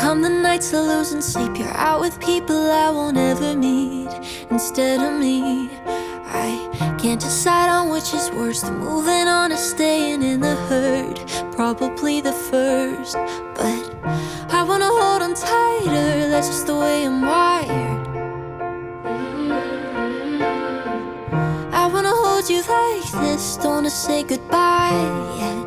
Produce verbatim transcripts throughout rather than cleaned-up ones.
come the nights of losing sleep, you're out with people I won't ever meet instead of me. I can't decide on which is worse, the moving on or staying in the hurt. Probably the first, but I wanna hold on tighter, that's just the way I'm wired. I wanna hold you like this, don't wanna say goodbye yet.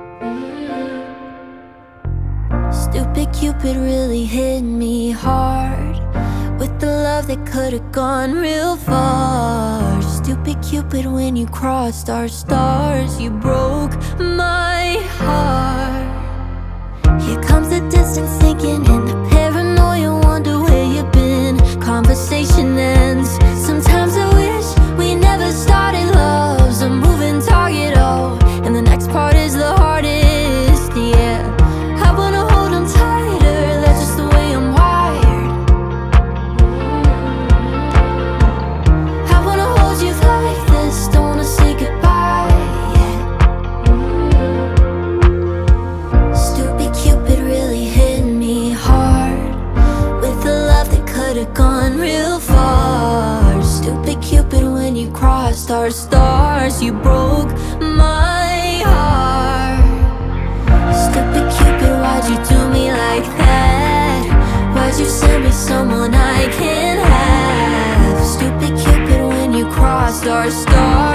Stupid Cupid really hit me hard with the love that could've gone real far. Stupid Cupid, when you crossed our stars, you broke my heart. Here comes the distance sinking in, the paranoia, wonder where you've been. Conversation ends, sometimes I wish we never started. Love's a moving target, oh, and the next part is the hardest, yeah. I wanna hold on tighter, that's just the way I'm wired. I wanna hold you like this, don't wanna say goodbye yet. Stupid Cupid really hit me hard with the love that could've gone real far. Stupid Cupid, when you crossed our stars, you broke my heart. Stupid Cupid, why'd you do me like that? Why'd you send me someone I can't have? Stupid Cupid, when you crossed our stars.